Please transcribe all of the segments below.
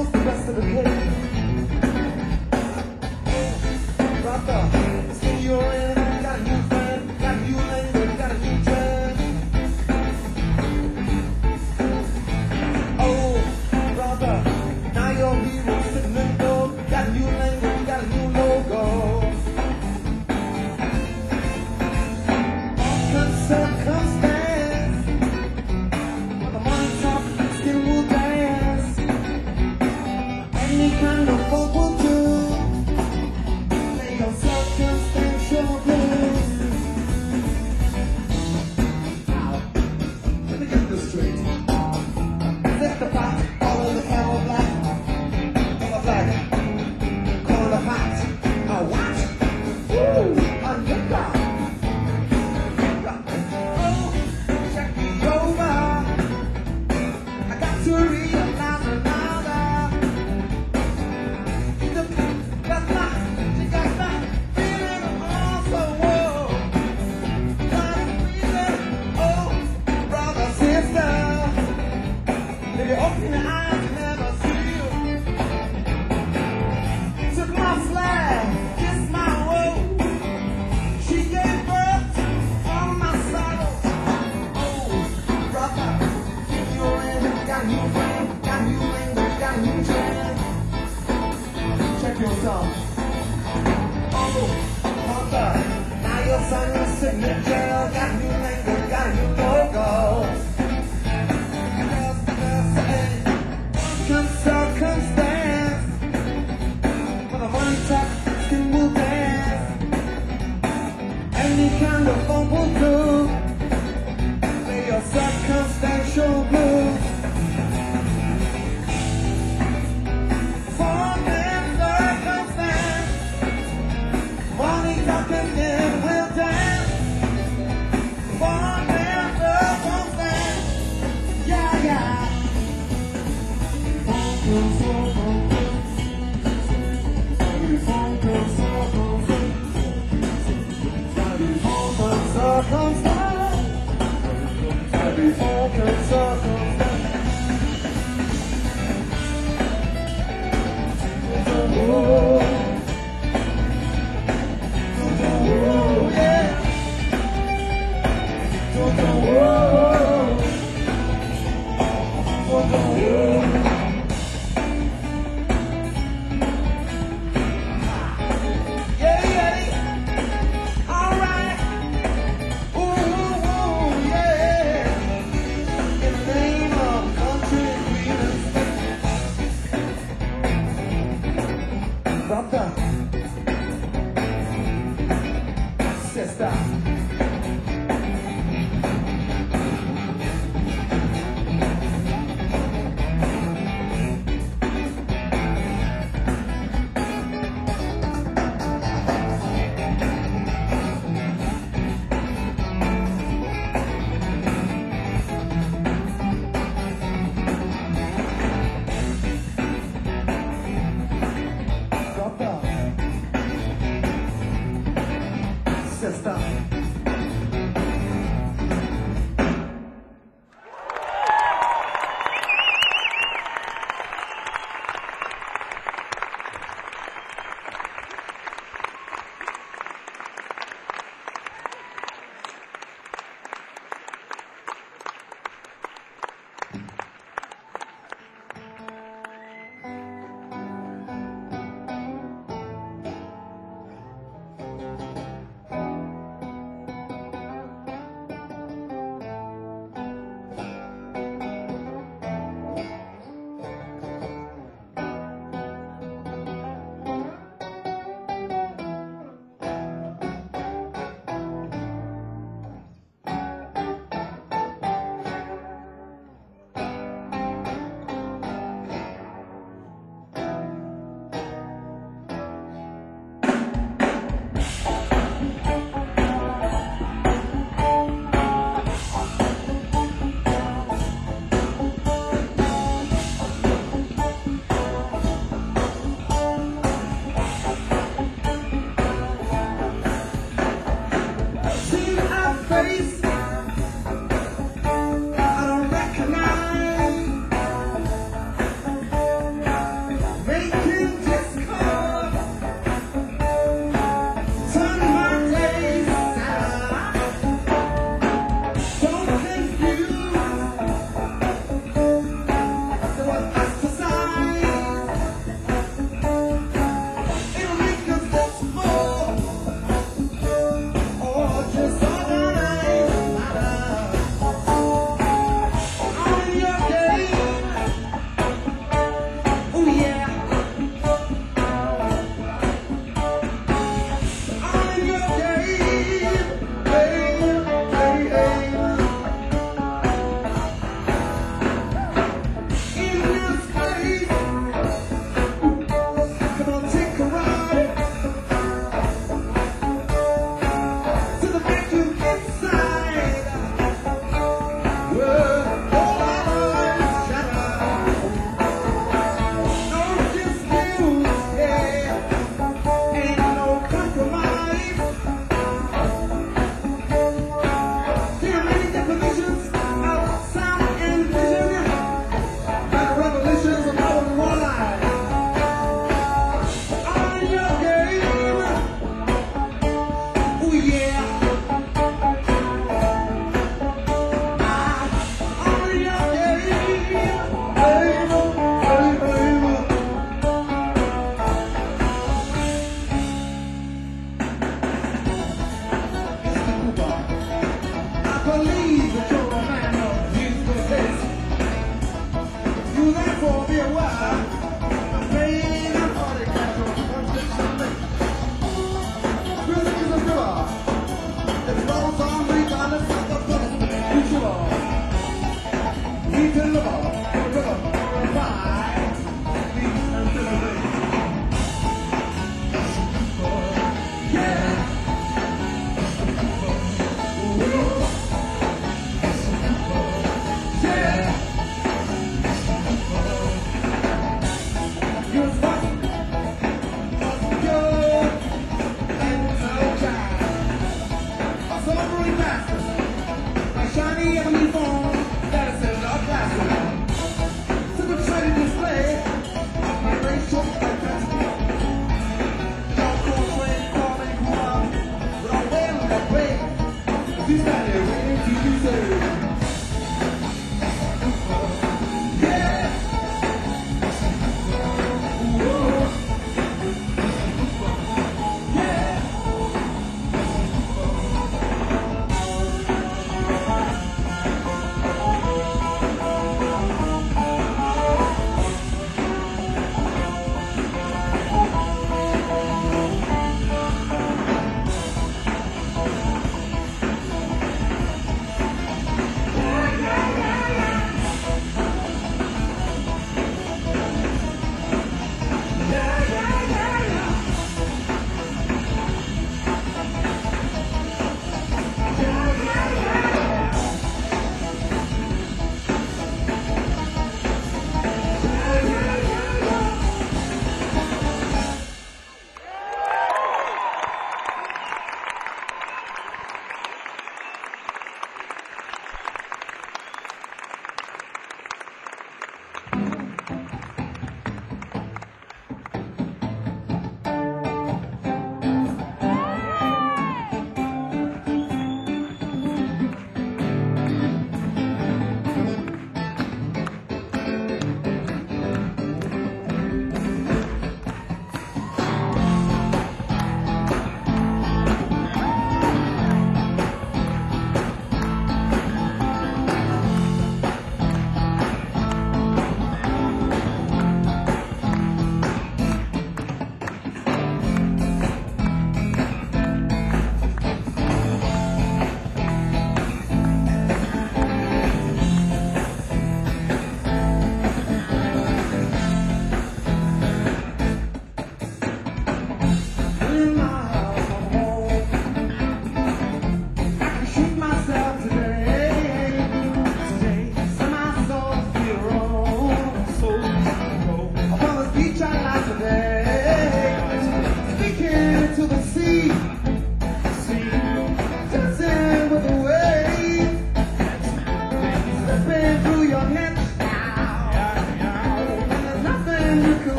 knows the rest of the case. Brother, see you're in, got a new friend, got a new language, got a new trend. Oh, brother, now your hero sitting in the door, got a new language, got a new logo. Circumstance, when the money talks, skin will dance. Any kind of folk will do. Play your circumstantial blues. Now, let me get this straight. Set the pot, all of the hell black, all of black, call it hot. A what? Woo! Underground. Open your eyes and never see you. Took my flag, kissed my woe. She gave birth to all my sorrows. Oh, brother, you're in, got a new friend, got a new language, got a new trend. Check yourself. Oh, brother, now your son is sitting in jail, got a new language, got a new logo. Circumstance, when the money talks, skin will dance. Any kind of funk will do. Play your circumstantial blues. Funk and circumstance, money talking it will dance. Funk and circumstance, yeah, yeah.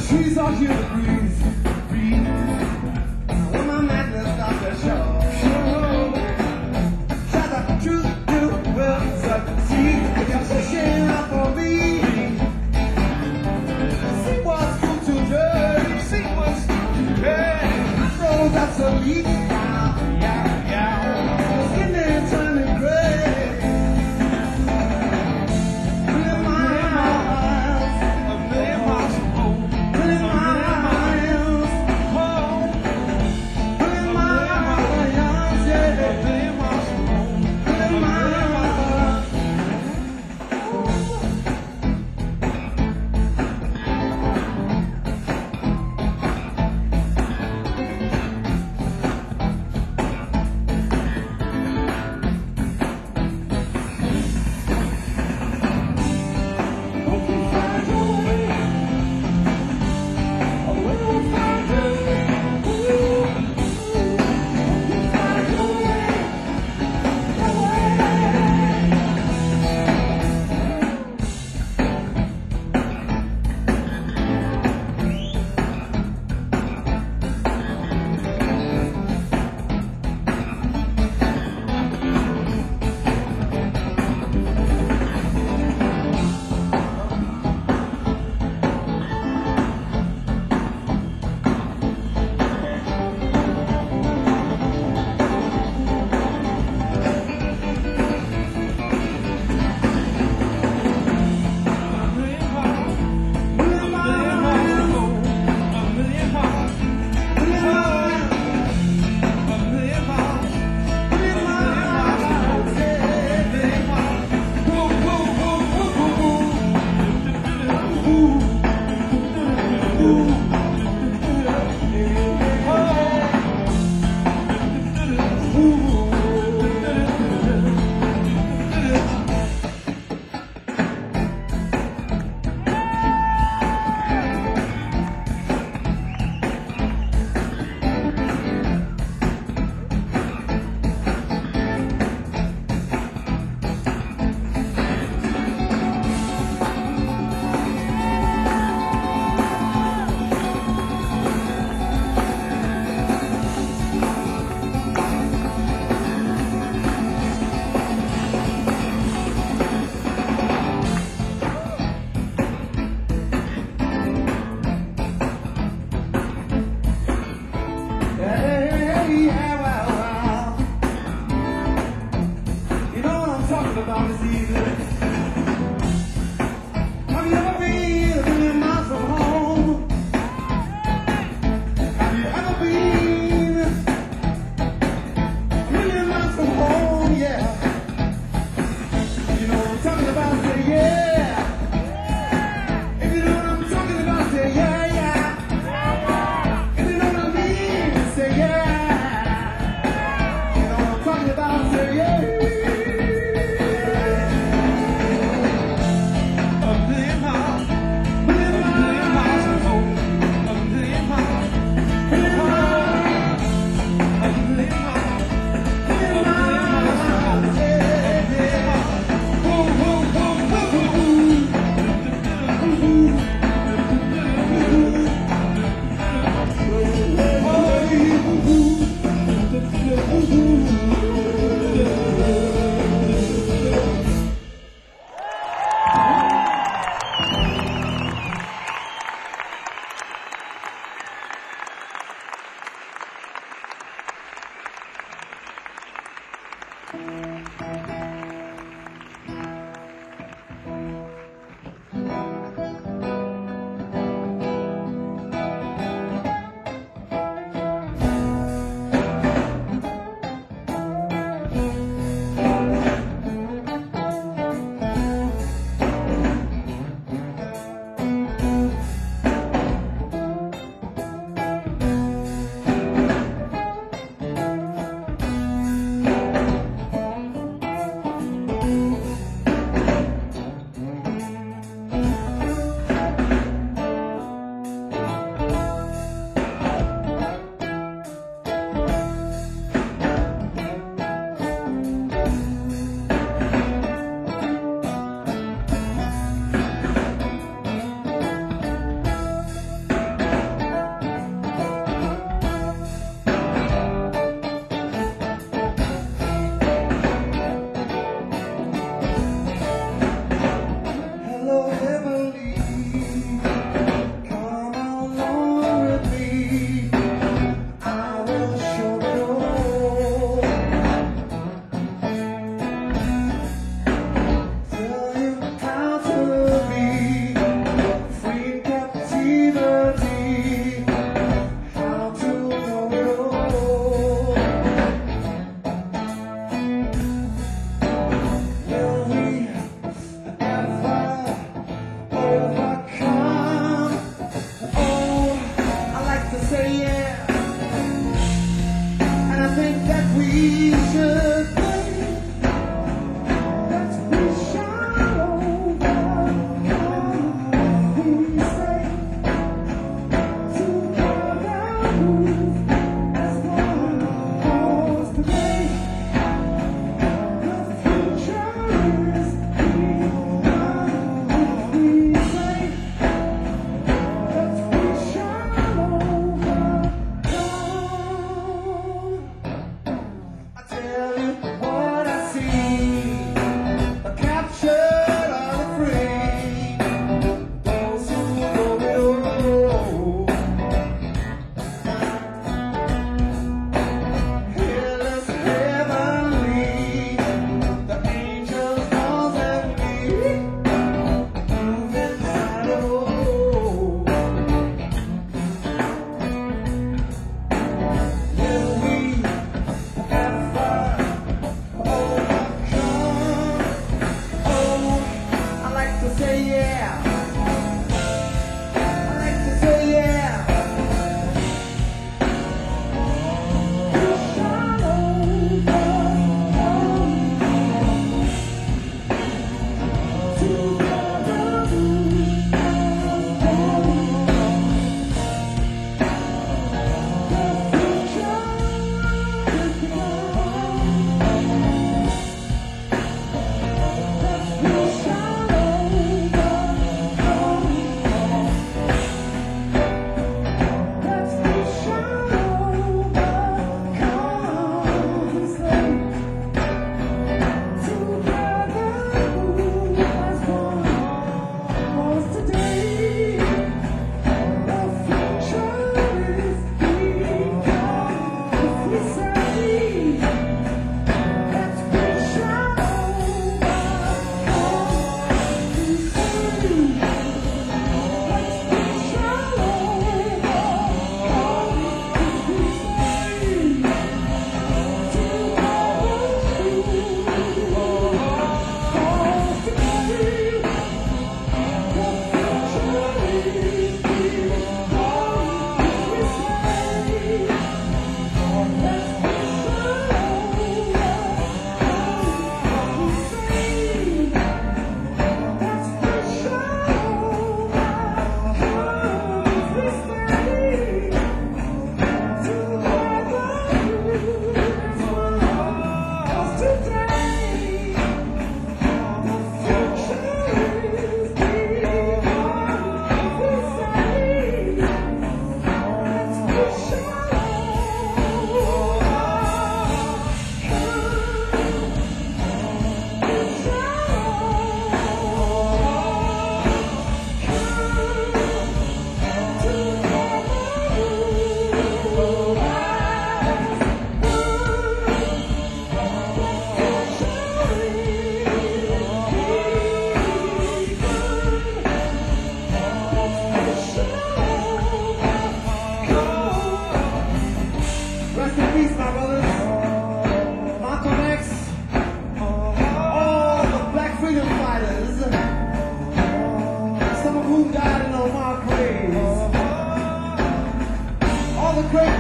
trees are here to breathe. When my madness starts to show, shall the truth do will succeed. If you're pushing up for me, see what's good to do, see what's good. I throw that's a leak. Skin there turning gray.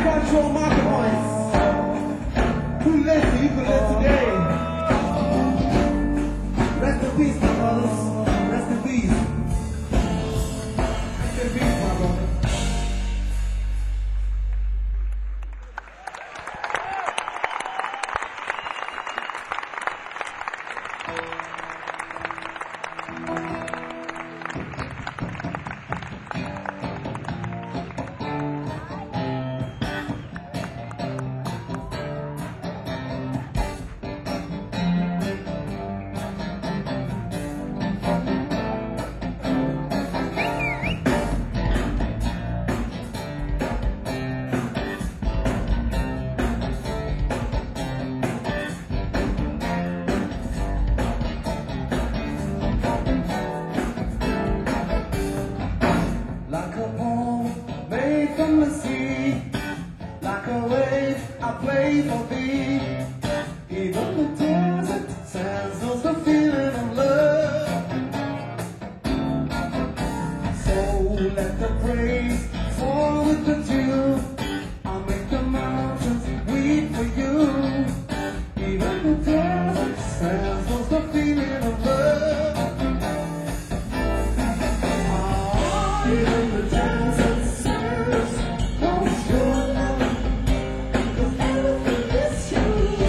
control my voice. Who lets the ukulele today? Rest in peace, my brothers. Rest in peace. Rest in peace, my brother. Like a poem made from the sea, like a wave I play for thee. Even the desert sands knows the feeling of love. So let the praise fall with the dew. I'll make the mountains weep for you. Even the desert sands knows the feeling of love. Even the desert sands knows your love. 'Cause everything is you.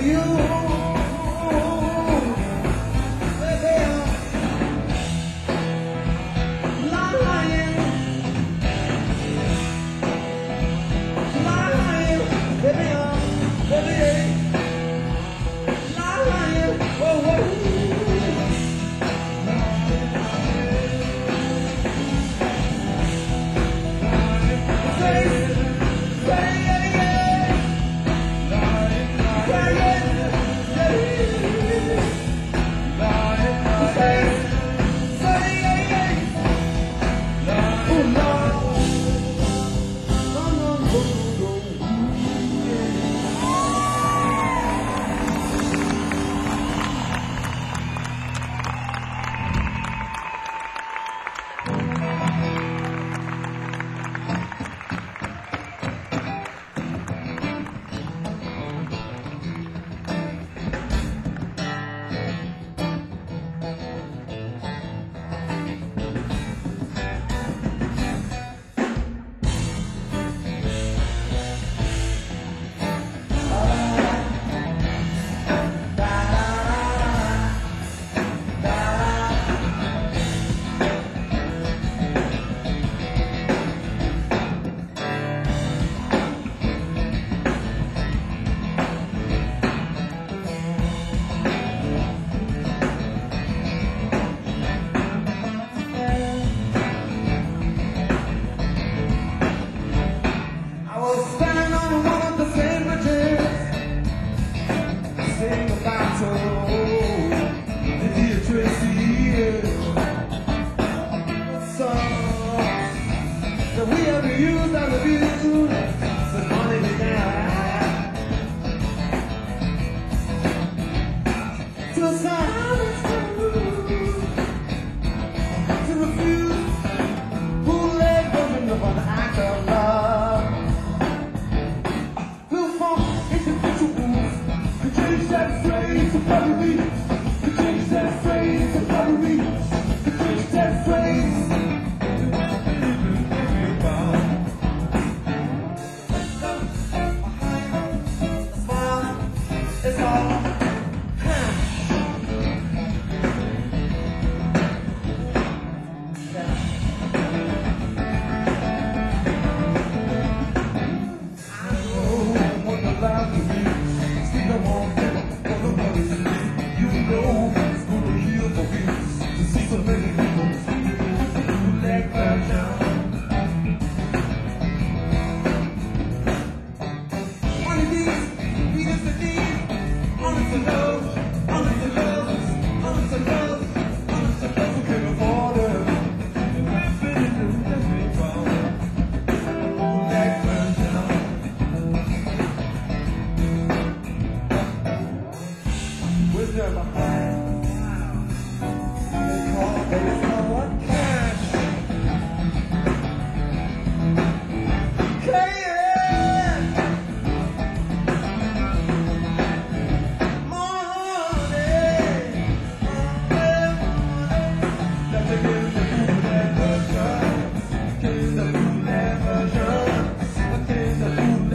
you, baby, lying, baby, lying, whoa, whoa.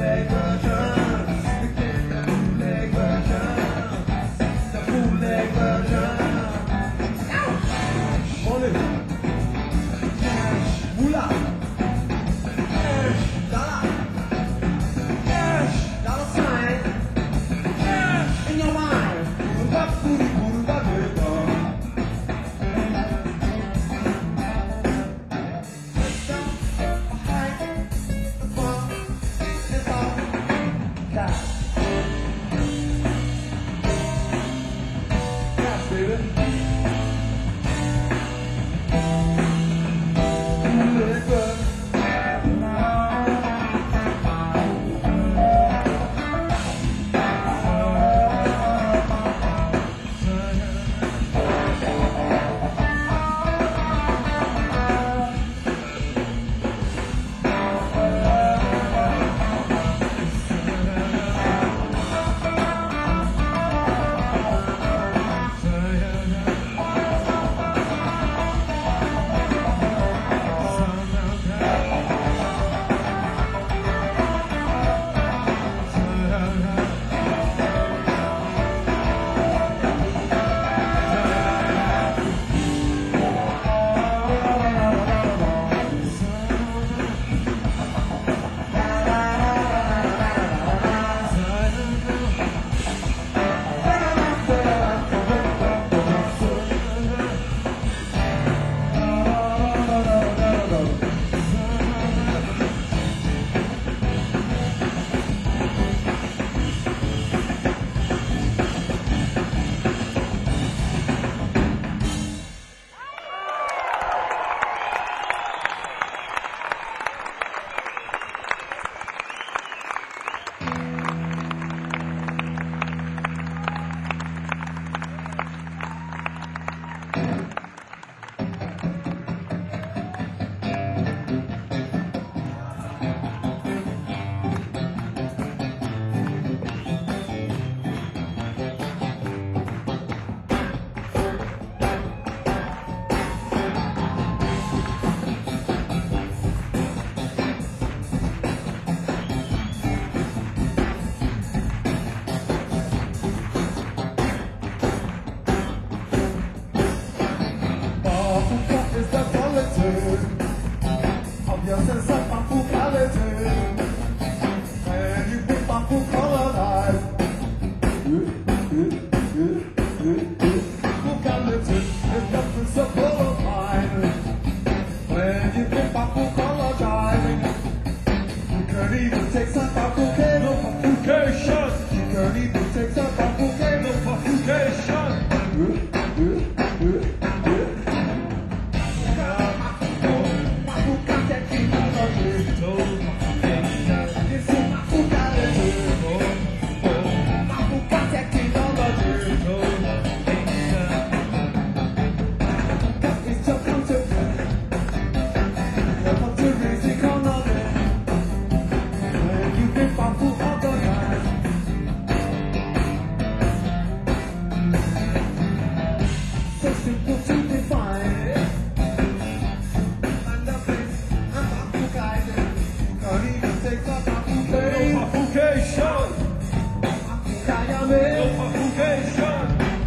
Bootleg Curly Boo takes a bifurcation. No bifurcation. Bifurcated technology. No bifurcation. This is bifurcated. Bifurcated technology. No bifurcation. It's your country. Your country is economy. And you've been bamboo organized. So simple to define. And the place I'm bifurcated. Curly Boo takes a bifurcation. No bifurcation. Bifurcated. No bifurcation.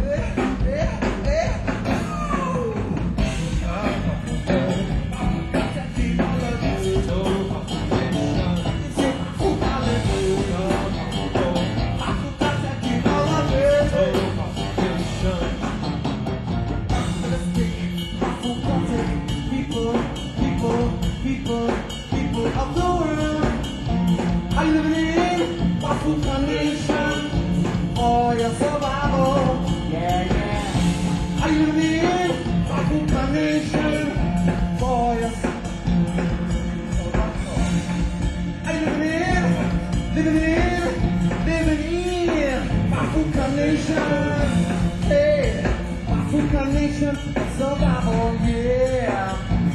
People of the world, are you living in Bifurca Nation for your survival? Yeah, yeah. Are you living in Bifurca Nation for your survival? Are you living in Bifurca Nation? Hey, Bifurca Nation for survival, yeah.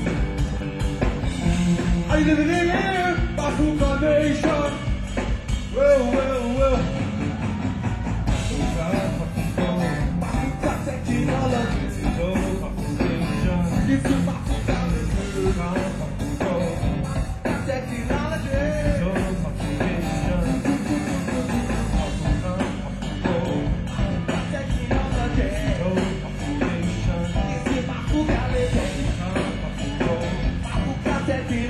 Are you living in Bifurca Nation? Well. Bifurca technology. No bifurcation. This is Bifurca technology. Technology. No bifurcation. Technology. No bifurcation. This is Bifurca technology.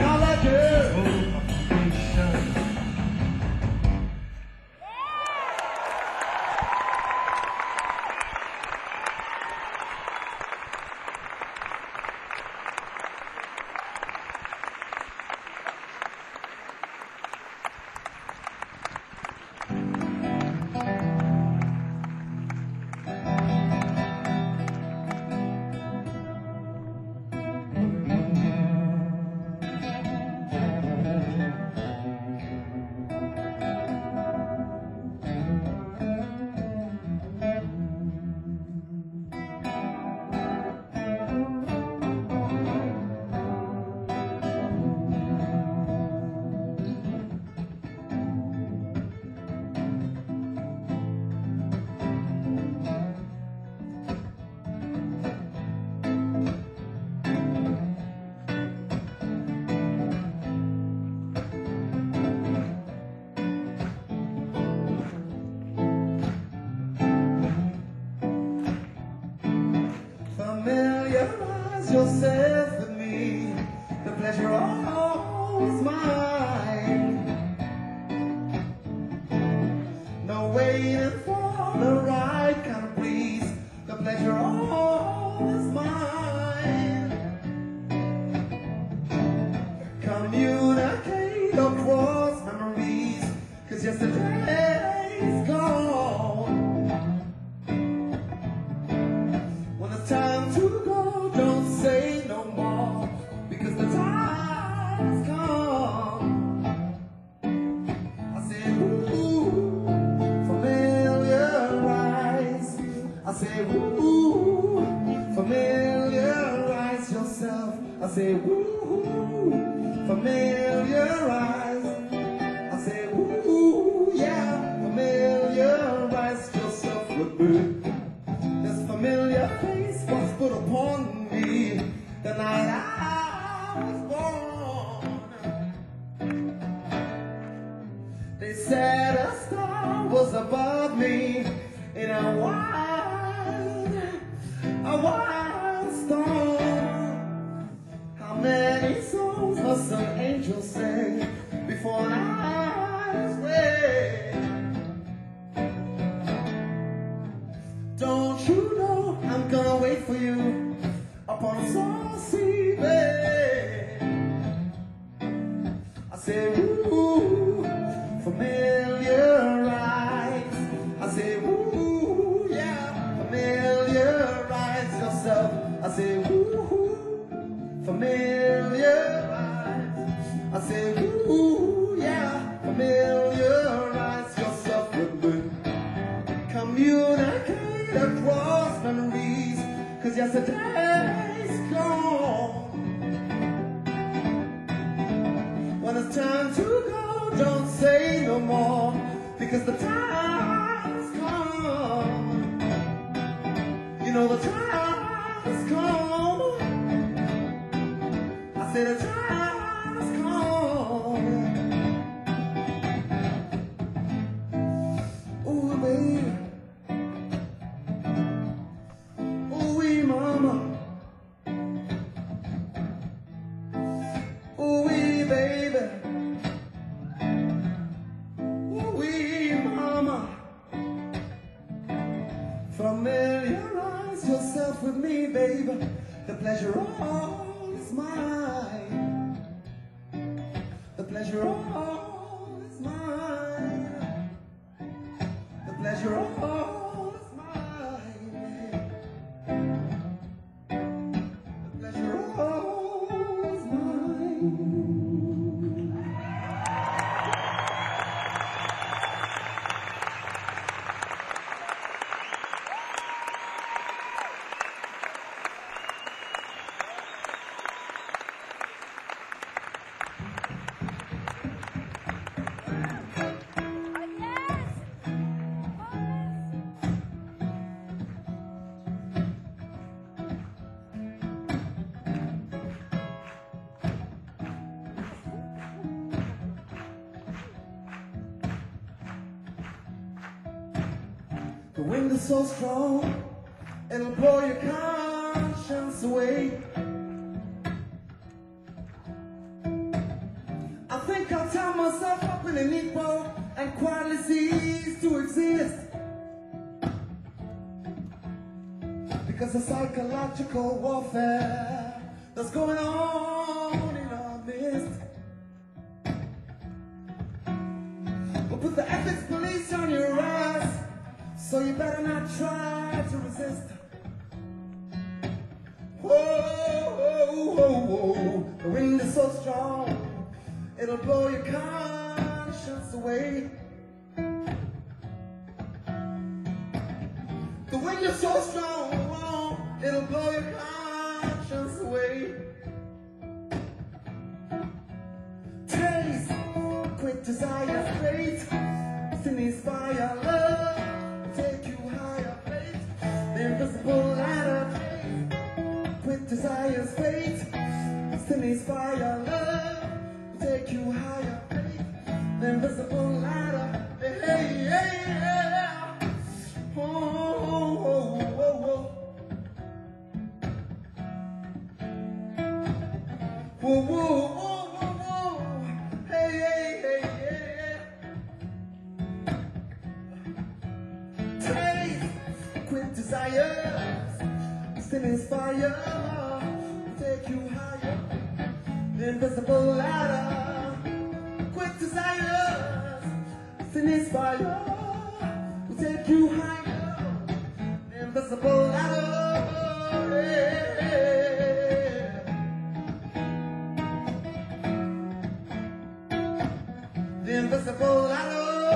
Familiarize yourself with me. The pleasure always mine. No waiting for the right kind of breeze. The pleasure always mine. Communicate across memories, 'cause yesterday's gone. When it's time to go, don't say no more, because the time's come. I say, ooh, familiarize. I say, ooh, familiarize yourself. I say, ooh, familiarize. I say, ooh, yeah, familiarize yourself with me. This familiar face was put upon me the night I was born. They said a star was above me in a wild storm. How many songs must an angel sing before an eye's red? Don't you know I'm gonna wait for you upon a saucy bed? I say, ooh, familiar eyes. yesterday's gone. When it's time to go, don't say no more, because the time's come. You know the time's come. I said the time's come. Ooh, baby. Ooh, wee mama. Ooh, wee baby. Ooh, wee mama. Familiarize yourself with me, baby. The pleasure all is mine. The pleasure all is mine. The pleasure all is mine. The pleasure all is mine. The wind is so strong, it'll blow your conscience away. I think I'll tie myself up in a neat bow and quietly cease to exist, because the psychological warfare that's going on in our midst will put the ethics police on your ass. So you better not try to resist. Whoa, whoa, whoa, whoa. The wind is so strong, it'll blow your conscience away. The wind is so strong, it'll blow your conscience away. Taste, quick desire, fate, sin is fire, love. Take you higher, fate, the invisible ladder. Quick desires, fate, sin is fire, love. Take you higher, fate, the invisible ladder. Hey, hey, yeah. Oh, oh, oh, oh, oh. Whoa, whoa, whoa, whoa, whoa. Hey, hey, hey, yeah. Quick desires, sin is fire, take you higher, the invisible ladder. Quick desires, sin is fire, will take you higher, the invisible ladder. Yeah. The invisible ladder.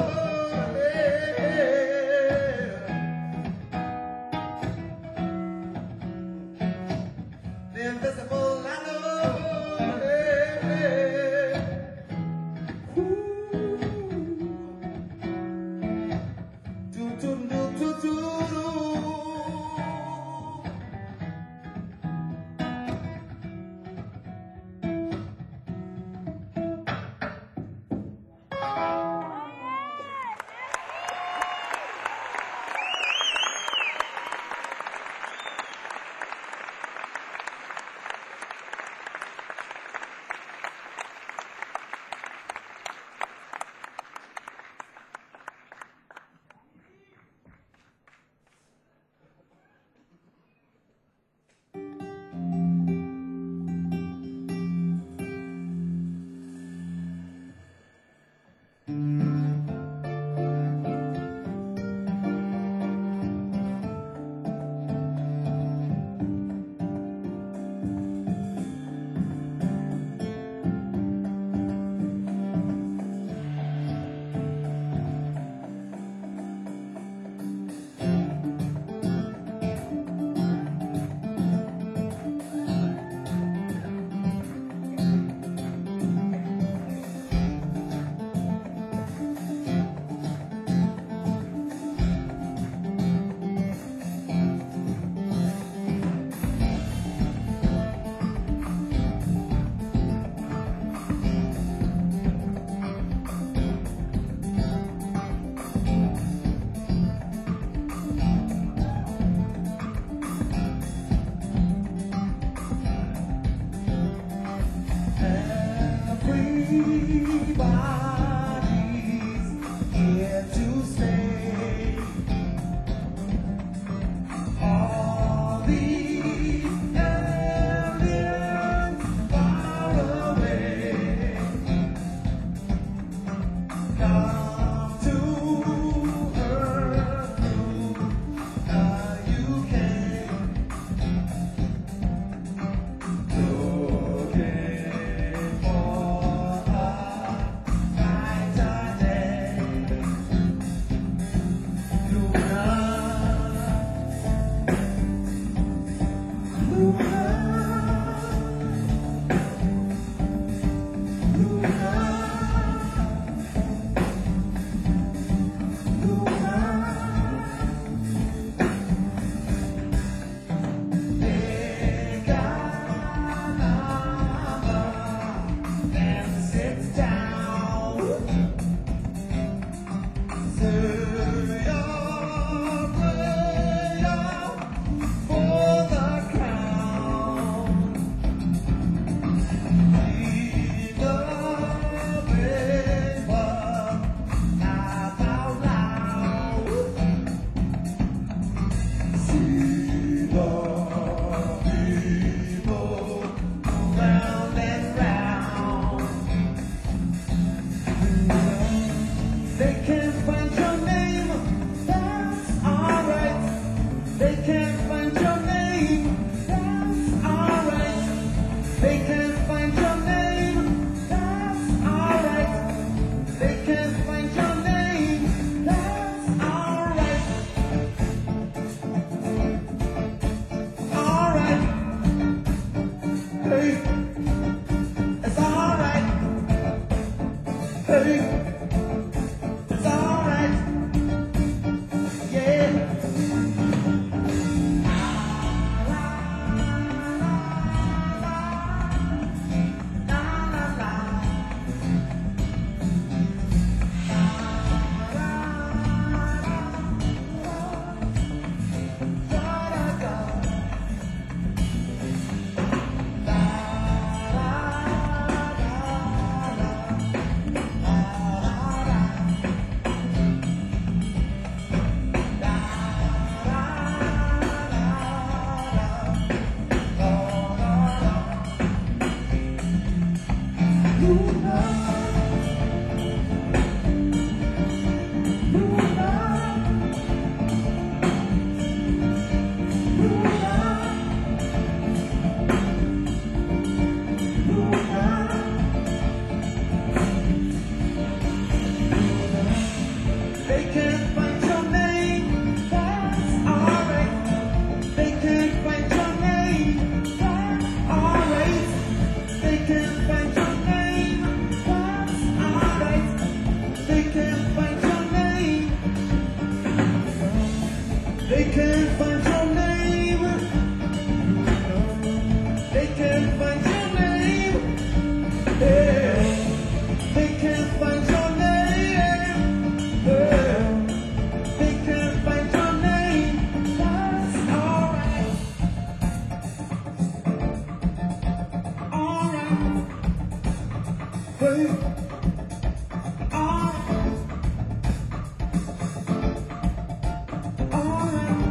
The invisible ladder. Do, do, do, do, do, do. They can't find your name. They can't find your name. Yeah. They can't find your name. Yeah. They can't find your name. That's alright. Alright. Hey. Alright. Alright.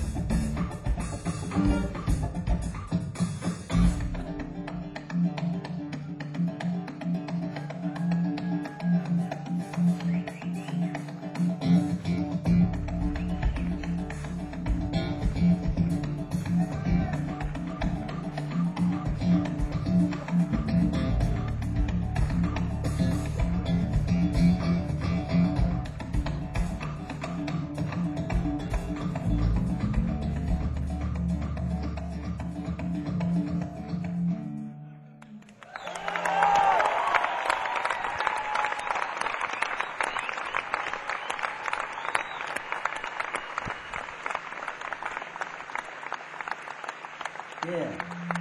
Yeah.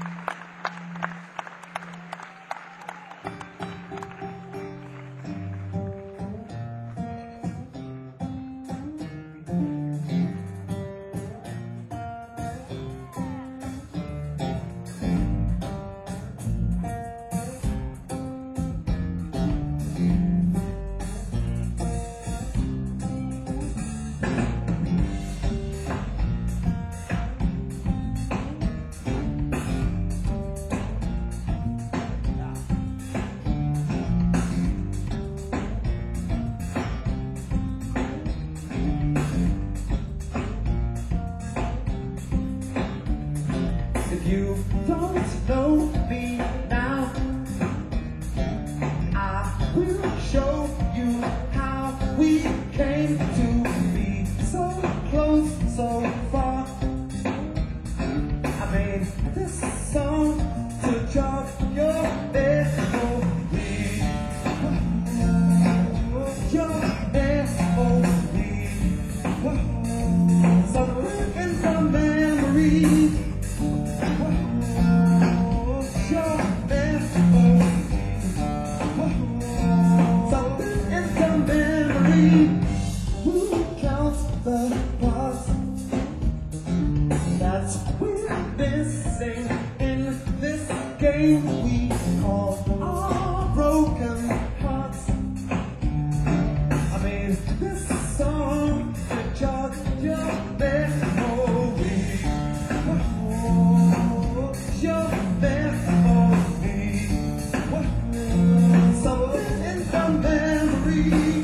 If you don't know me now, I will show you how we came to be so close, so far. I made this song to jog your memory. Your memory. Somewhere in the memory. Something in the memory. Who counts the parts that we're missing in this game we call our broken hearts? I made this song to jog your memory. Your memory. Something in the memory.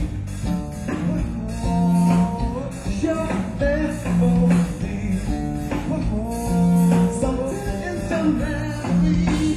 Your memory. Something in the memory.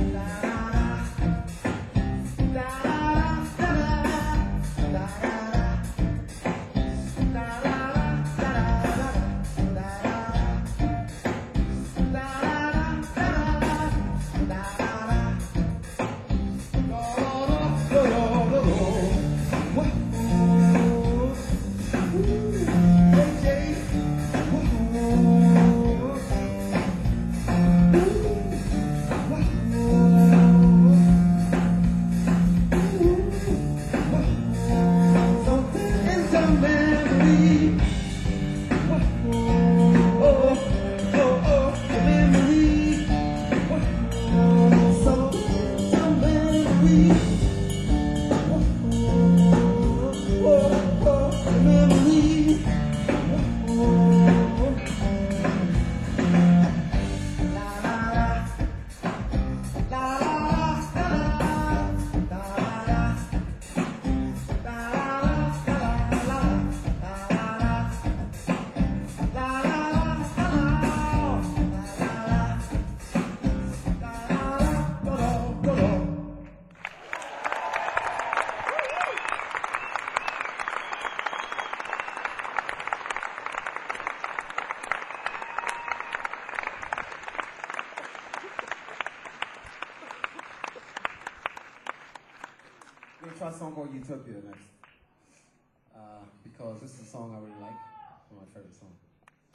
I'm gonna try a song called Utopia next. Because this is a song I really like. It's one of my favorite songs.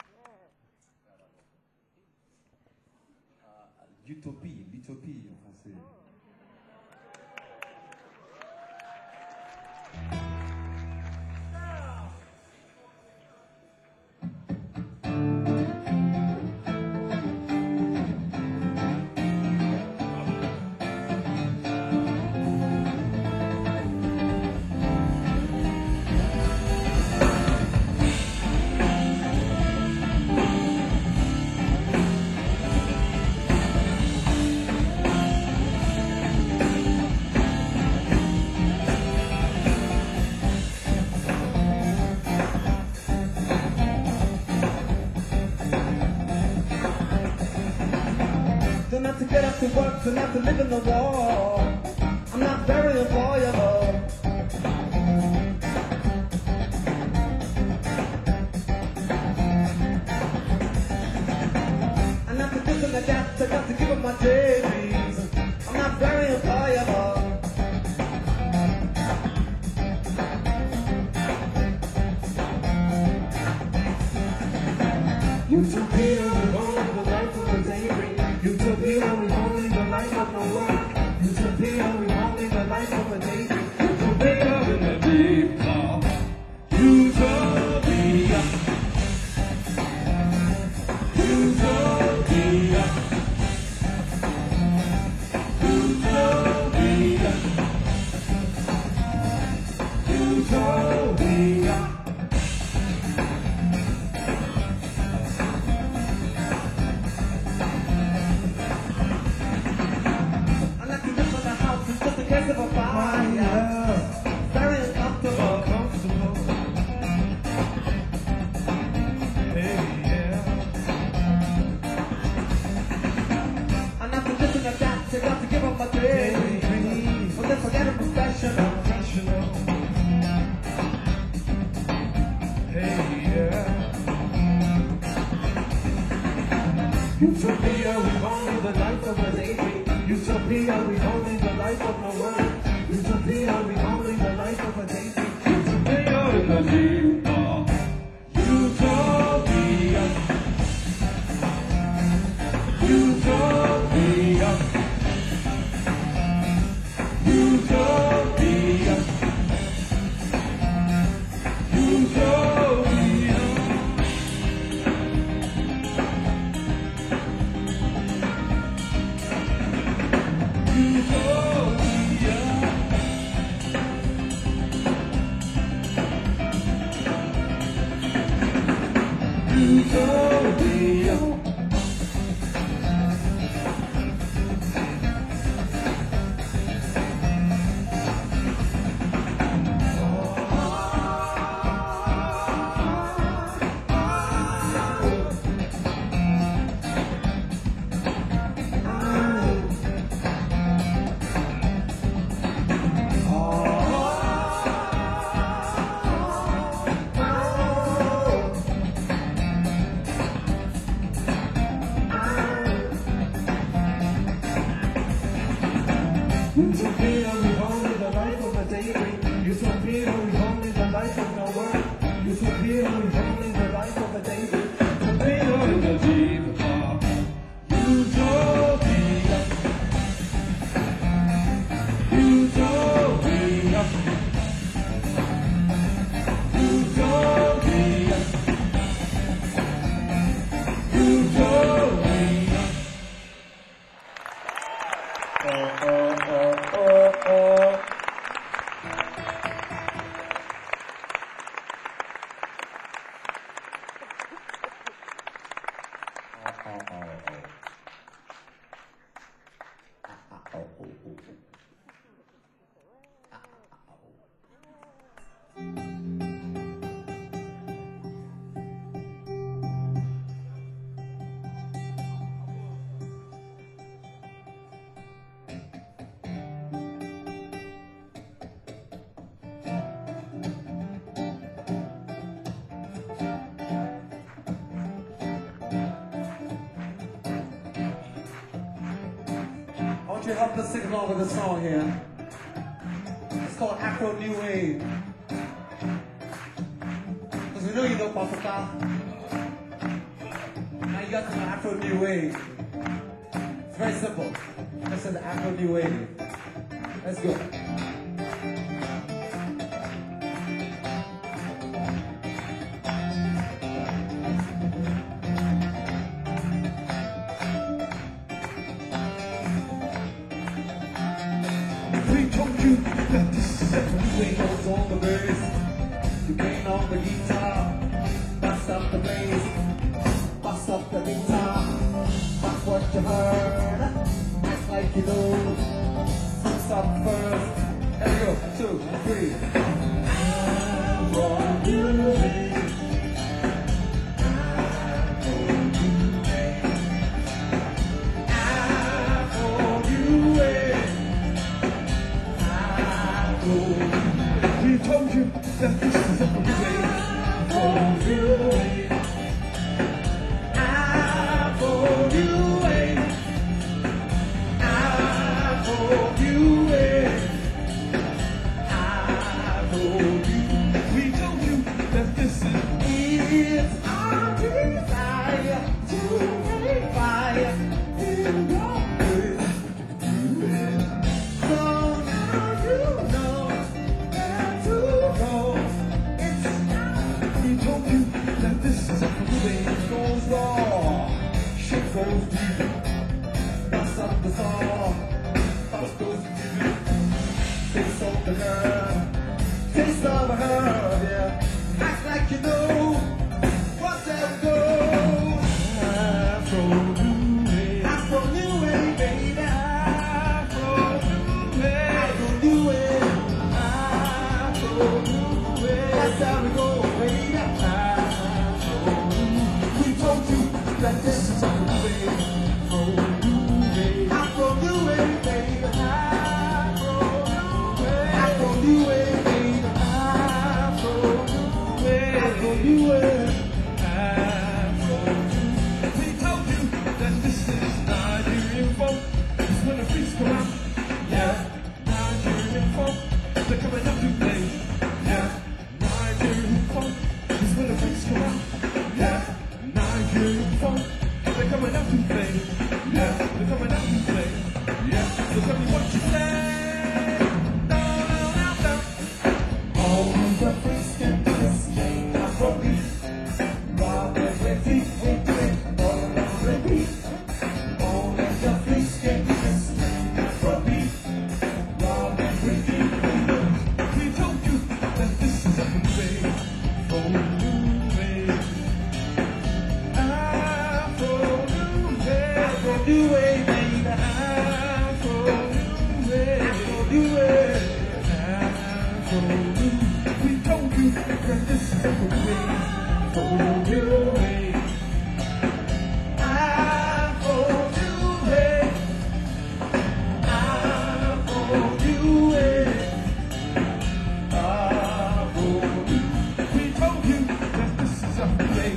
Utopie, l'utopie en français. Don't have to get up to work, don't have to live in the war. I'm not very employable. I'm not to this and that, I got to give up my days. I'm not very employable. Utopia, we only the life of a daydream. Utopia, we only the life of no work. Utopia, we only the life of a daydream. Utopia in the deep dark. Utopia. Utopia. Utopia. Utopia. Of a fire, very uncomfortable. Hey, yeah. I'm not to listen to that, so got to give up my dreams. But then forget a professional. Hey, yeah. Utopia, we only the life of a daydream. Utopia, we only the life of no work. Utopia, we only the life of a daydream. Utopia in the deep dark. Utopia. Utopia. Utopia. Utopia. Utopia. Utopia, we only the life of a daydream. Utopia, we only the life of no work. Utopia, we only the life of a daydream. Utopia in the deep dark. Utopia. Utopia. Utopia. Utopia. I want you to help us sing along with the song here. It's called Afro New Wave. Because we know you know Papa. Now you got to know Afro New Wave. It's very simple. Just an Afro New Wave. Let's go. We told you that this is it. You ain't goes on the bass. You ain't on the guitar. Bust up the bass. Bust up the guitar. That's what you heard. Act like you know. Stop first. There we go. 2, 3. For you, baby. We told you that this is a way for you. I for you. I for you. I for you. We told you that this is our desire to make fire in your place. So now you know where to go. It's time. We told you that this is a way Goes raw. shit goes deep. Bust up the song. Bust goes deep. Taste of the girl. Taste of her. Yeah. Act like you know. What that goes. Afro New Wave. Afro New Wave, baby. Afro New Wave. Afro New Wave. Afro New Wave. That's how we go, baby. We told you that this is a way for you. Afro New Wave, baby. Afro New Wave. Afro New Wave, baby. Afro New Wave. Afro New Wave. We told you that this is Nigerian folk. It's when the freaks come out. Yeah, Nigerian folk. They're coming up to play. Yeah, Nigerian folk. It's when the freaks come out. Yeah, Nigerian folk. They're coming up to play. Yeah, they're coming out to play. Yeah, so tell me what you say. No, no, no, no. All the freaks can do this game. Afro beat. Rock and repeat, we do it all on repeat. All the freaks can do this game. Afro beat. Rock and repeat, we do it. We told you that this is a way for new way. Afro New Wave. Afro New Wave, baby. Afro New Wave. Afro New Wave. Afro New. We told you that this is a way for new way. Afro New Wave. Afro New Wave. Afro New. We told you that this is a way.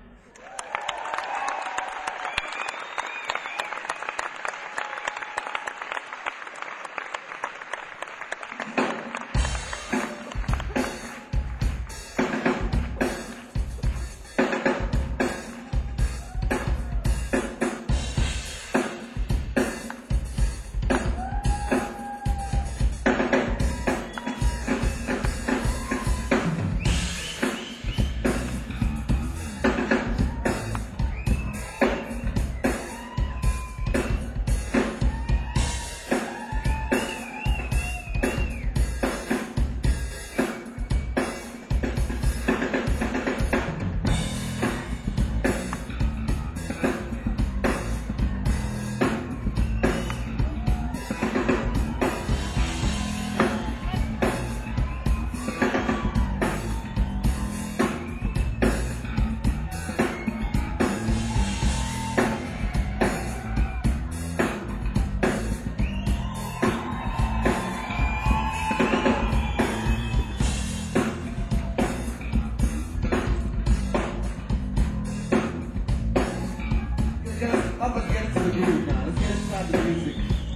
Let's get into the groove now. Let's get inside the music.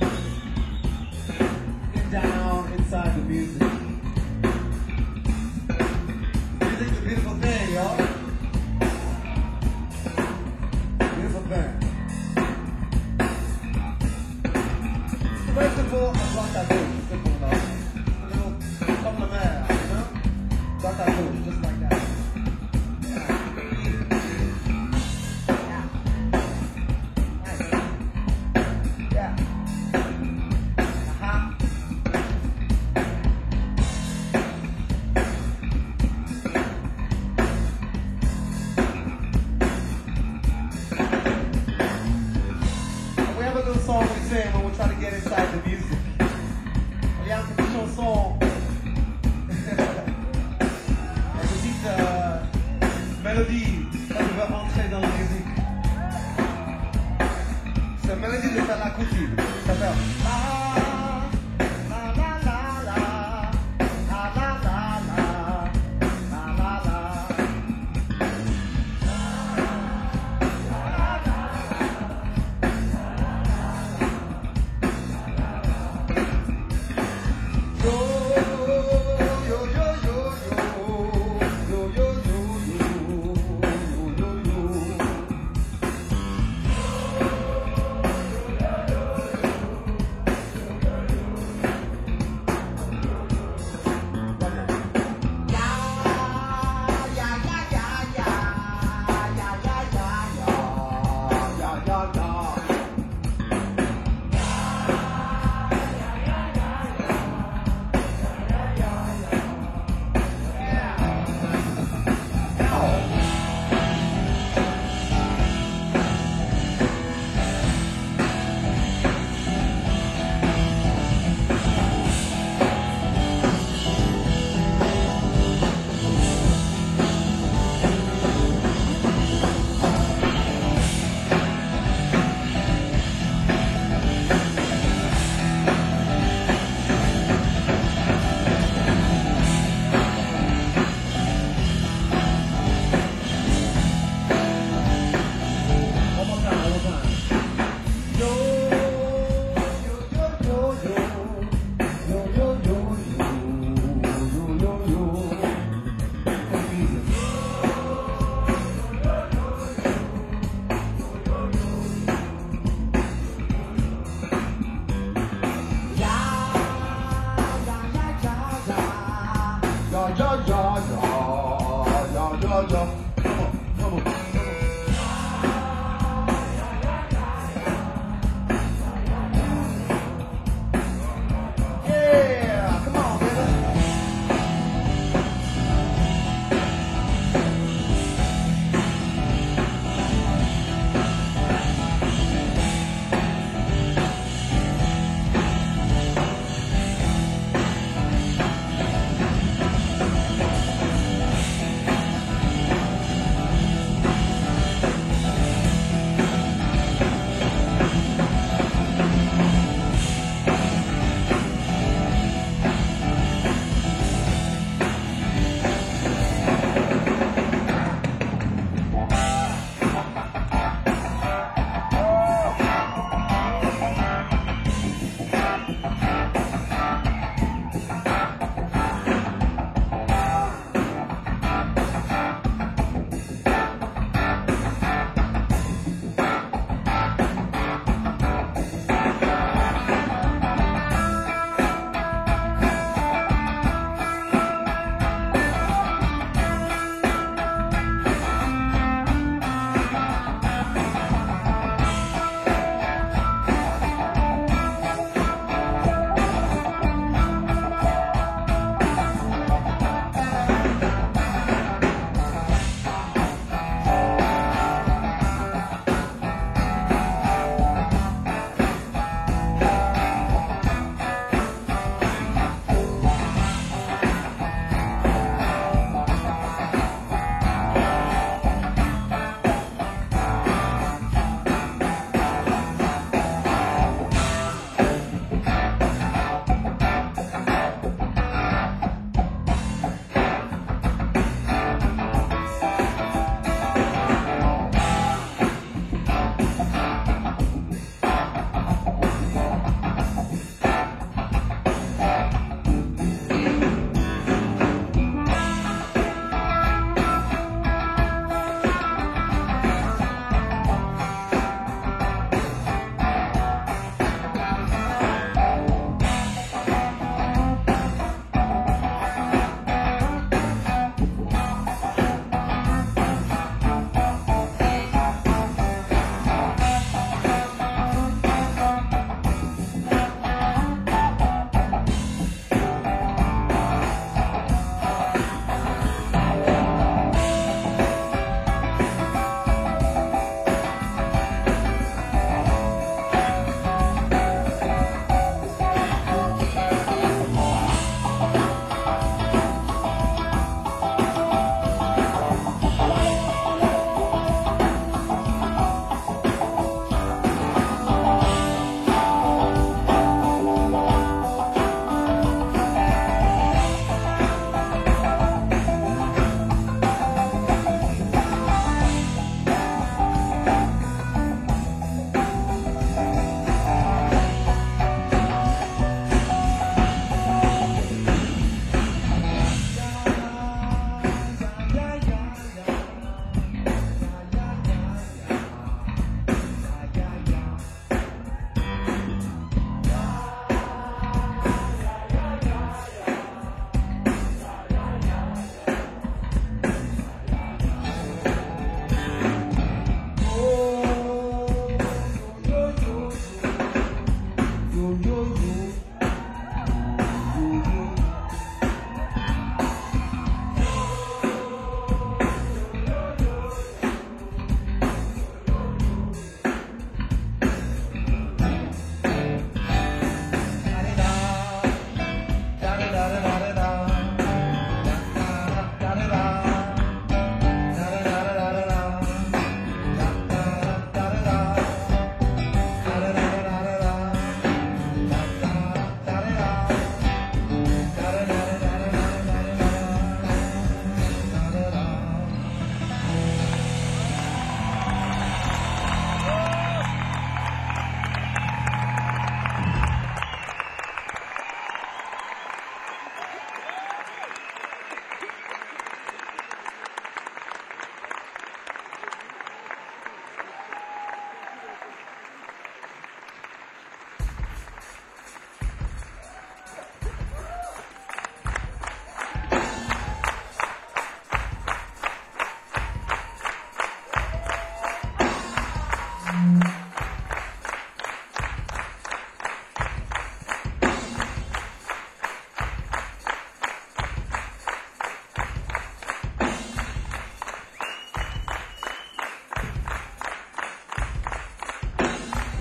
Get down inside the music. Music's a beautiful thing, y'all. Beautiful thing. mélodie, ça veut rentrer dans la musique. C'est une mélodie de Fela Kuti. Ça fait la la la la la la la la la la la.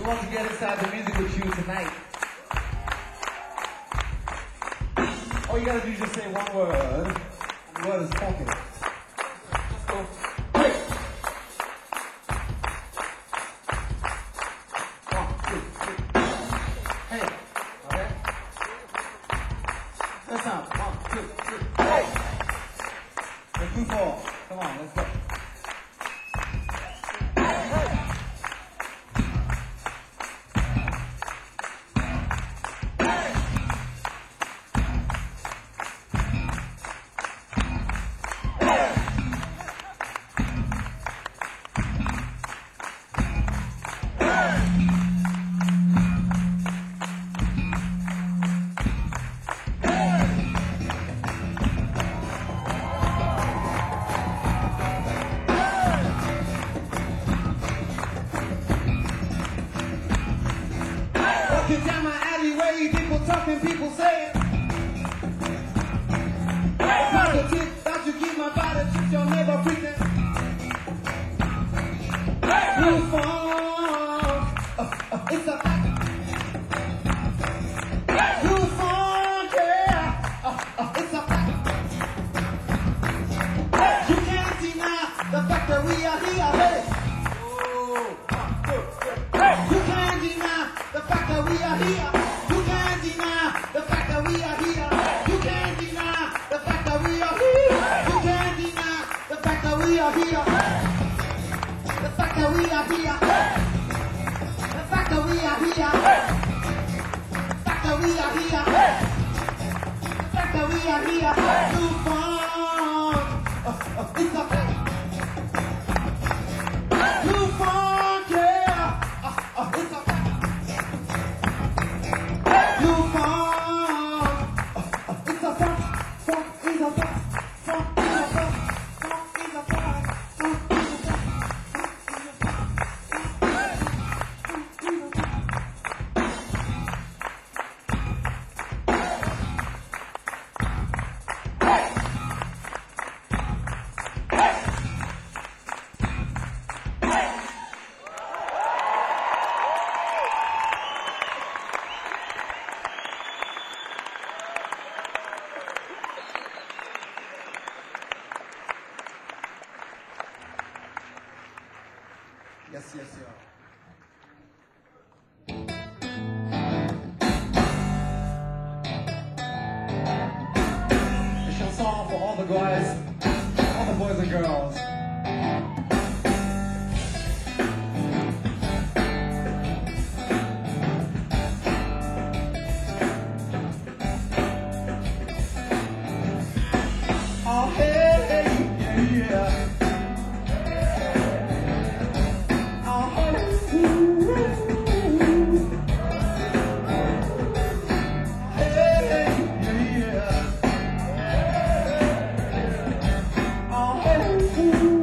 want to get inside the music with you tonight. All you gotta do is just say one word, and the word is pocket. Let's go. Hey! 1, 2, 3. Hey! Okay? Let's sound. 1, 2, 3. Hey! Let's do 4. Come on, let's go. Walking down my alleyway, people talking, people saying positive, that you keep my body, treat your neighbor freaking. New phone, it's a new phone, yeah, it's a you can't deny the fact that we are here, hey. You can't deny the fact that we are here. You can't deny the fact that we are here. You can't deny the fact that we are here. You can't deny the fact that we are here. The fact that we are here. The fact that we are here. The fact that we are here. The fact that we are here. New phone. It's a fact. New phone, yeah. It's a fact. New phone. It's a fact. Fact is a fact. Fact is a fact. Fact is a fact. Fact is a fact. Yes, yes, yeah. It's your song for all the guys, all the boys and girls. Oh, hey, hey, yeah, yeah. Oh, hey.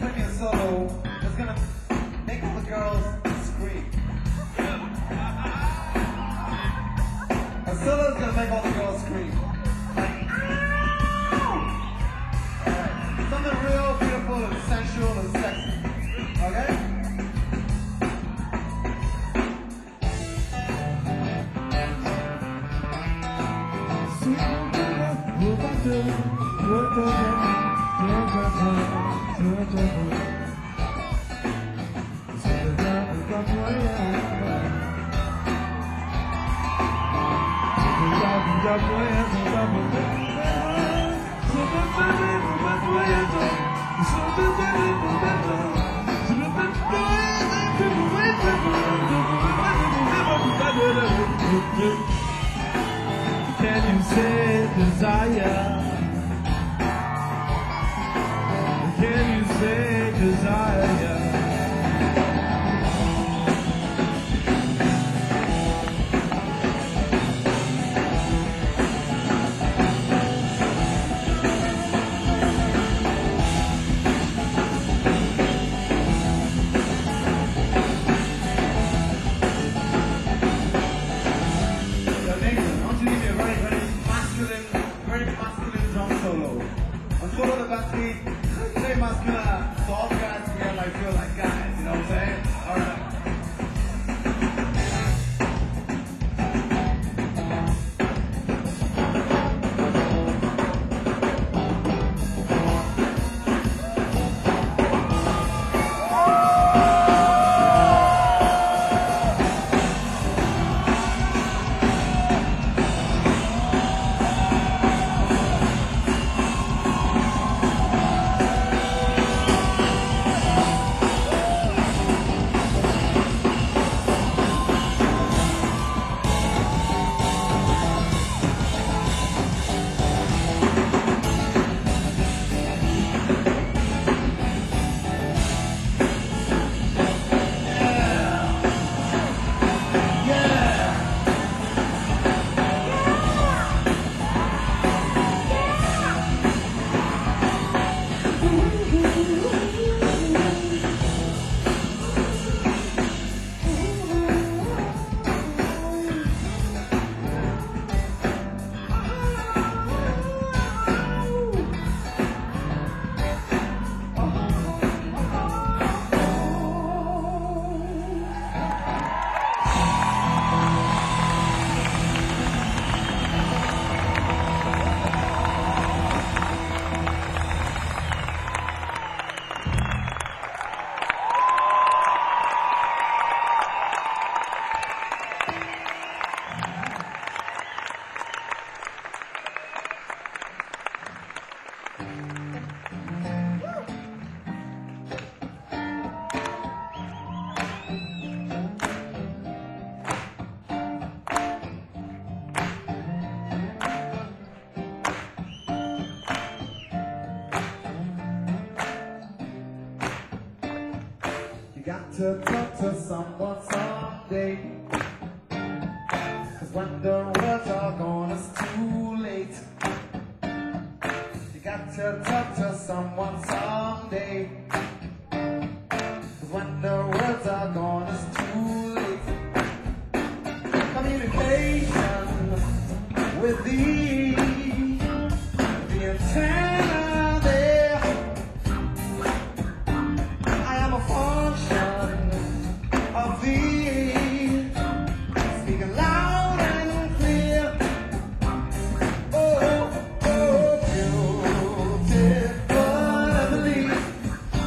play me a solo that's gonna make all the girls scream. A solo is gonna make all the girls scream. Like, ow! Alright, something real beautiful and sensual and sexy. Okay? Can you say desire? Can you say desire? Solo the best beat, very muscular, so all the guys here like feel like guys, you know what I'm saying? Alright. Got to talk to someone someday, 'cause when the words are gone it's too late. You got to talk to someone someday, 'cause when the words are gone it's too late. Communication with the antenna there. I am a function of thee, speaking loud and clear. Oh, oh, beautiful Emily.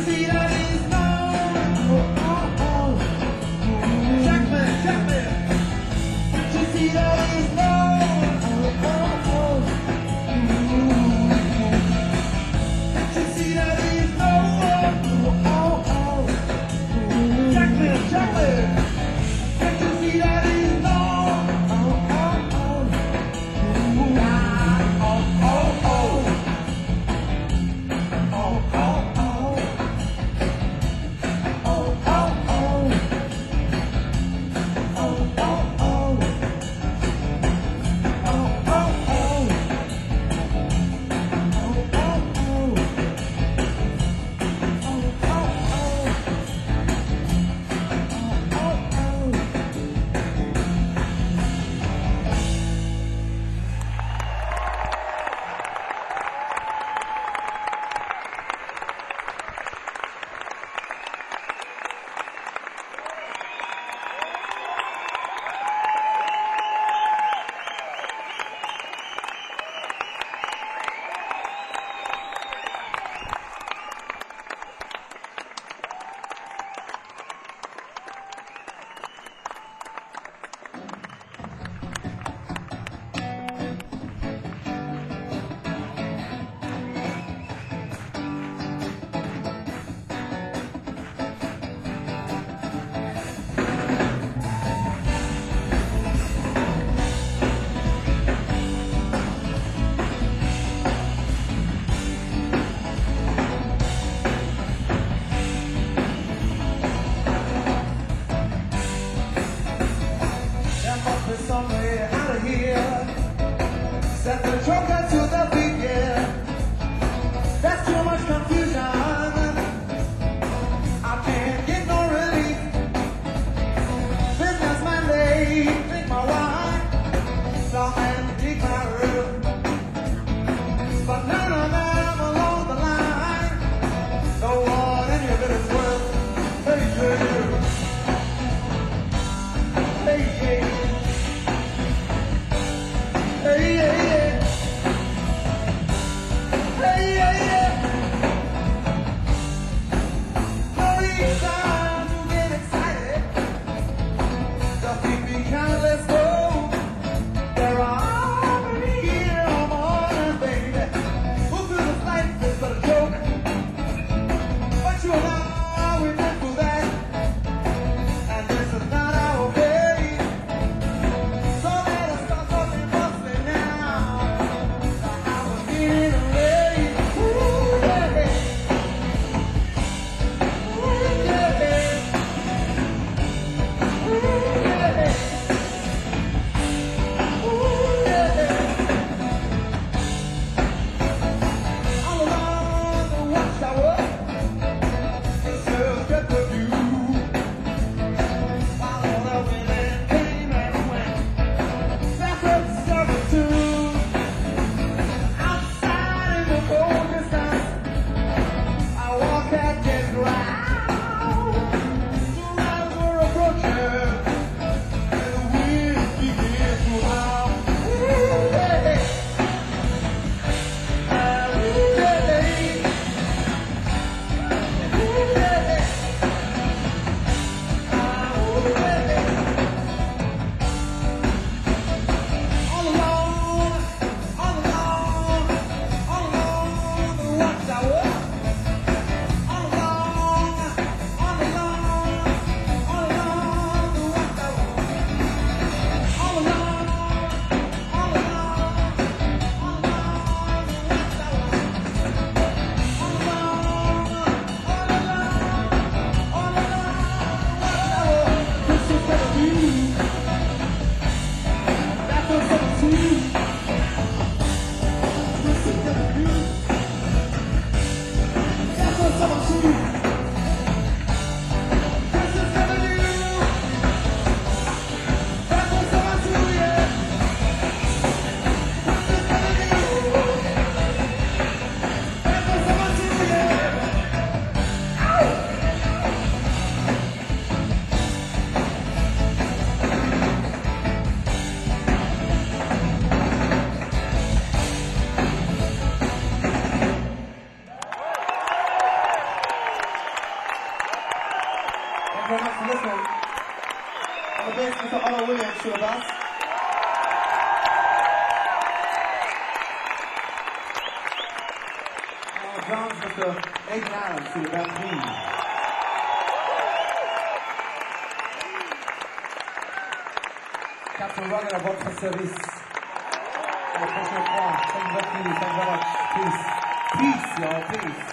see that he's gone? Jackman, Jackman. Can't you see that he's gone? Can't you see that he's gone? Jackman, Jackman. Can't you see that he's gone? you very much for listening. On the bass, Mr. Oliver Williams, to the bass. On the drums, Mr. Nathan Allen, to the bass B. Captain Rugged à votre service. Et la prochaine fois, thank you very much. Peace. Peace, y'all, peace.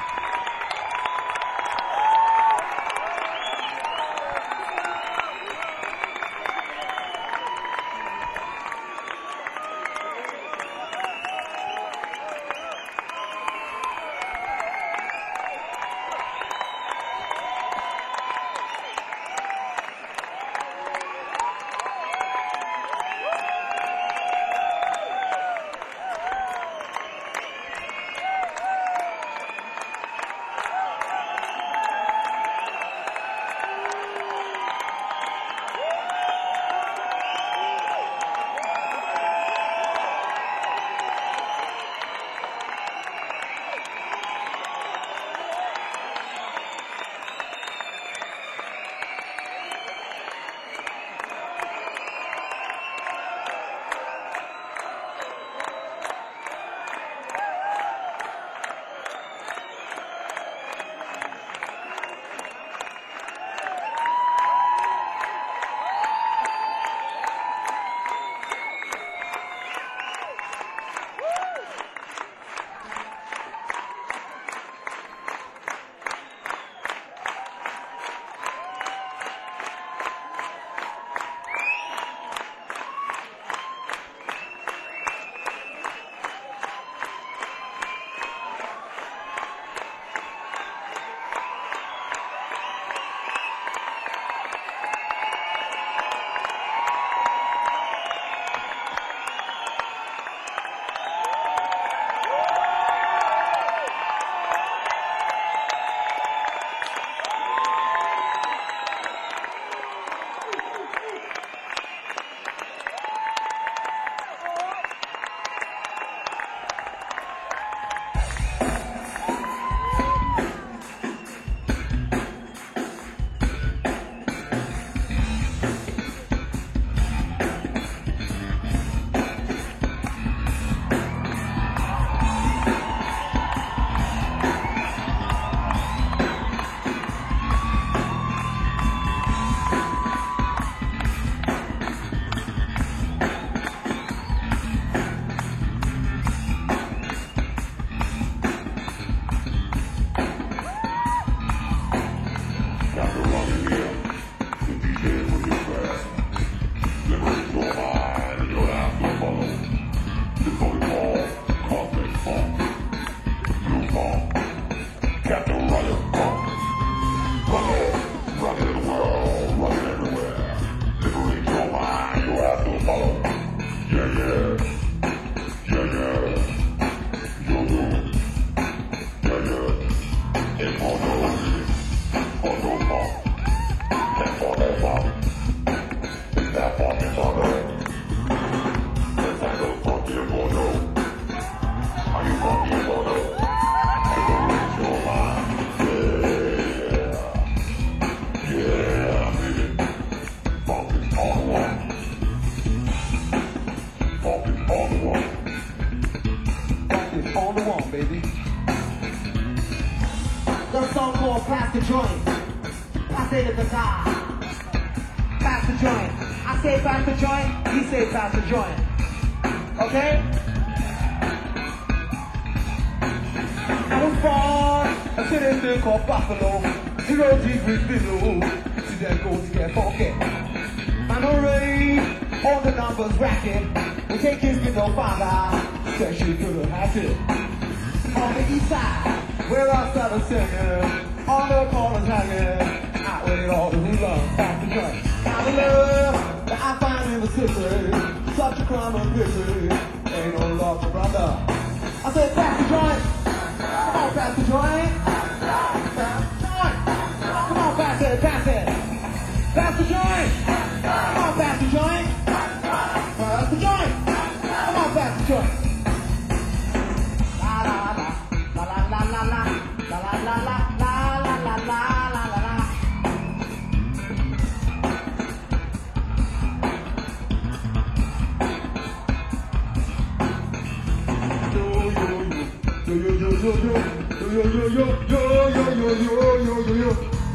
Pass the joint. I say the guitar. Pass the joint. I say pass the joint. He say pass the joint. Okay? I was born a city called Buffalo. 0 degrees below. To then go to get funky. Man already, all the numbers racket. We take his kid no father. Said she couldn't have it. On the east side, where I started singing. On the corners hanging, out with all the hula, back to joint. Now the love that I find in the city, such a crime and pity, ain't no love for brother. I said, pass the joint, come on, pass the joint, come on, pass it, pass the joint, come on, pass the joint, pass the joint, come on, pass the joint. La la la, la la la la la, la la la la. La la la la la la. for you.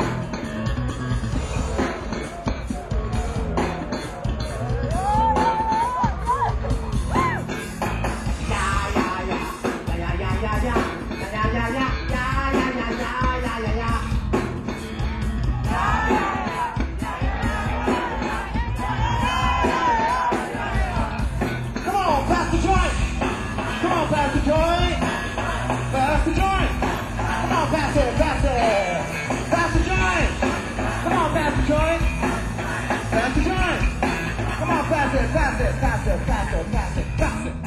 Come on, pass the joint. Come on, pass the joint. Pass the joint. Come on, pass it, pass it. Pass the joint. Come on, pass the joint. Pass the joint. Come on, pass it, pass it, pass it, pass it, pass it, pass it.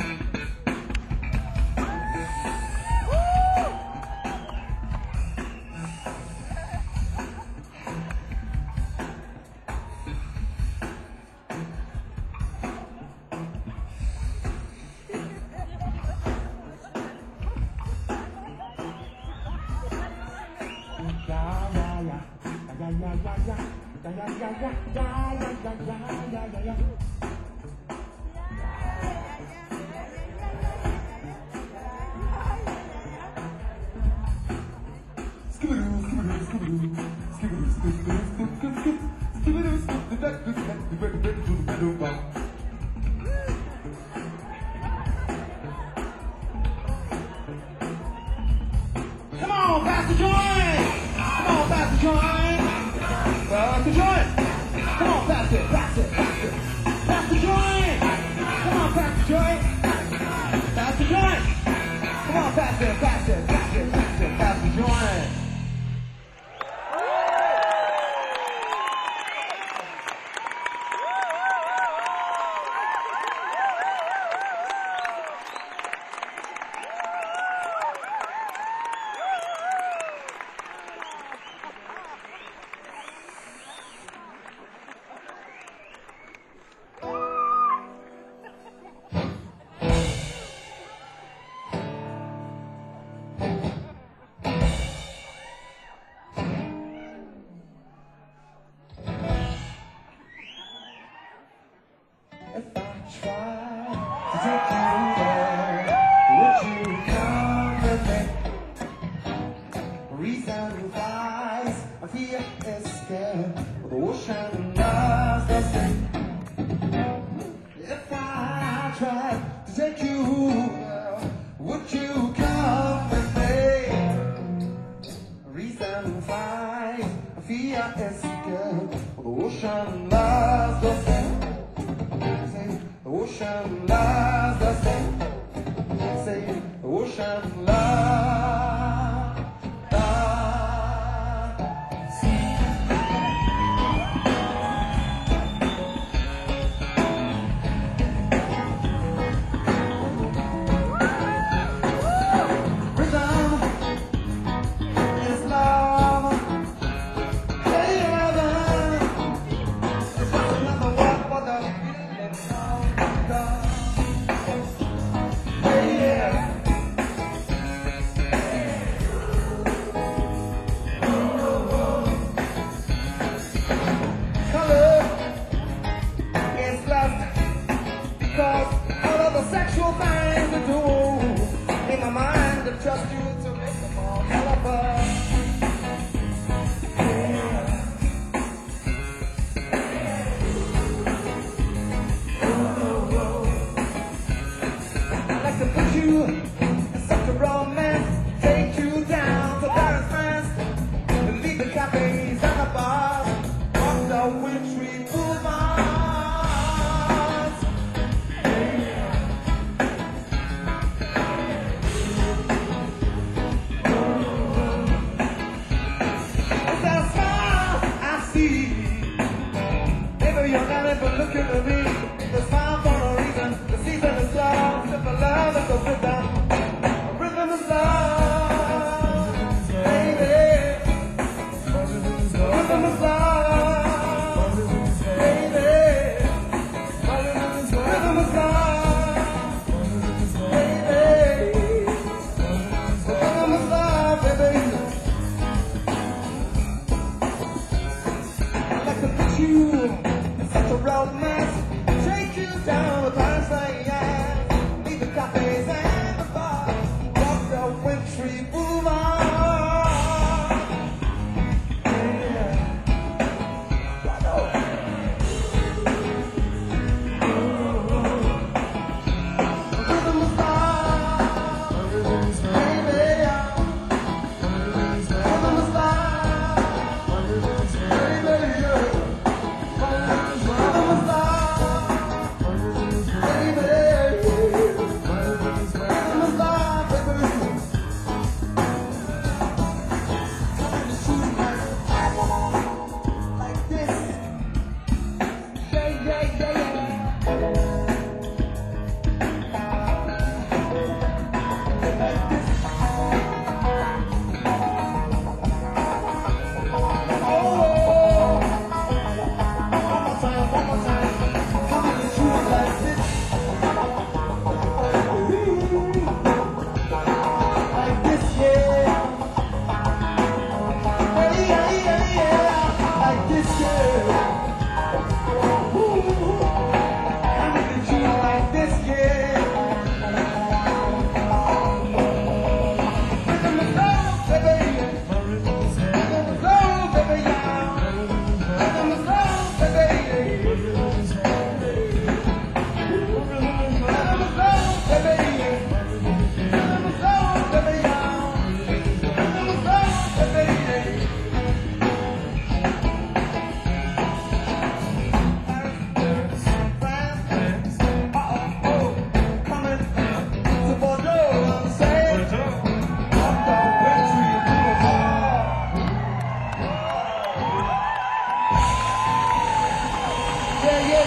Come on, pass the joint! Come on, pass the joint! Pass the joint! Come on, pass it, pass it, pass it! Pass the joint! Come on, pass the joint! Pass the joint! Come on, pass it, pass it, pass it, pass it, pass the joint! If I tried to take you there, would you come with me? Reason wise, I fear is scared, but the ocean loves the sea. If I tried to take you there, would you come with me? Reason wise, I fear is scared, but the ocean loves the sea. The ocean loves the sea. Say the ocean loves the sea. Rhythm is love. Hey, heaven. It's just another word for the feeling of love. Hey, yeah. Color is lost because all of the sexual things to do in my mind to trust you to make them all colorful. I'd like to put you in such a romance, take you down to Paris, France, and leave the cafes and the bars, walk the wintry boulevards. Is that a smile I see? Maybe you're not even looking at me. The smile for a reason. The season is love. Simple love is a rhythm. A rhythm is love. Baby. A rhythm is love. Baby. A rhythm is love. Rhythm is love. Baby. A rhythm is love, baby. I'd like to put you in such a romance, take you down to Paris, yeah. Leave the cafes and the bars, walk the wintry boulevard.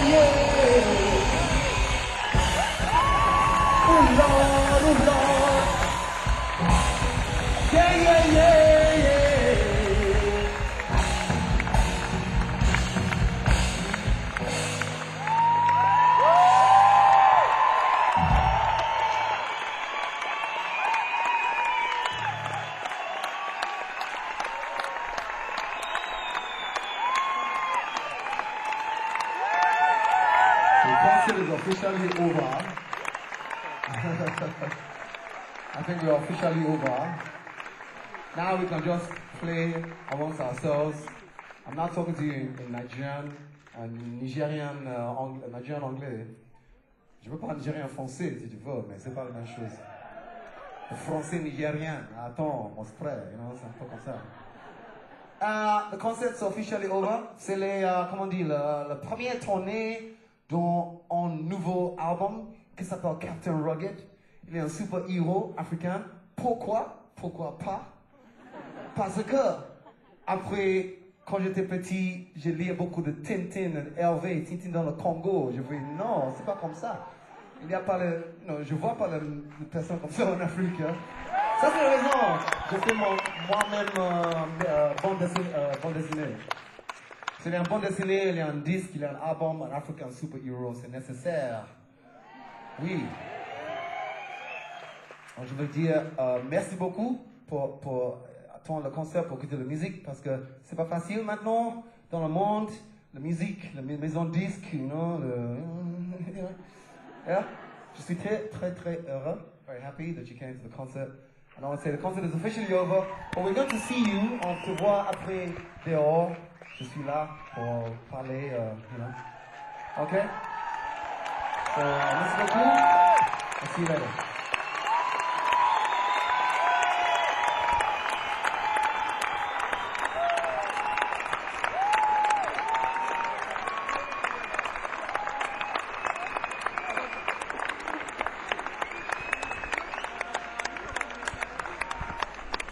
Oh Lord, oh Lord. Yeah, yeah, yeah, yeah. The concert is officially over. I think we're officially over. Now we can just play amongst ourselves. I'm not talking to you in Nigerian, Nigérian, Nigérian anglais. Je veux pas nigérien français si tu veux, mais c'est pas la même chose. Le français nigérien, attends, mon frère, you know, c'est un peu comme ça. The concert's officially over. C'est les, comment dire, le premier tournée dans un nouveau album qui s'appelle Captain Rugged. Il est un super-héros africain. Pourquoi? Pourquoi pas? Parce que, après, quand j'étais petit, je lisais beaucoup de Tintin et Hervé, Tintin dans le Congo. Je me dis, non, c'est pas comme ça. Il n'y a pas le, non, je vois pas de personnes comme ça en Afrique. Hein. Ça, c'est la raison. Je fais moi-même bande dessinée. C'est un bande dessinée, il y a un disque, il y a un album, un African Superhero, c'est nécessaire. Oui. Donc, je veux dire merci beaucoup pour attendre le concert, pour écouter la musique, parce que c'est pas facile maintenant dans le monde, la musique, la maison de disques, you know, yeah. Je suis très heureux, very happy that you came to the concert. And I want to say the concert is officially over, but we're going to see you, on se voit après dehors. Je suis là pour parler, you know. Okay? So, merci beaucoup. I'll see you later.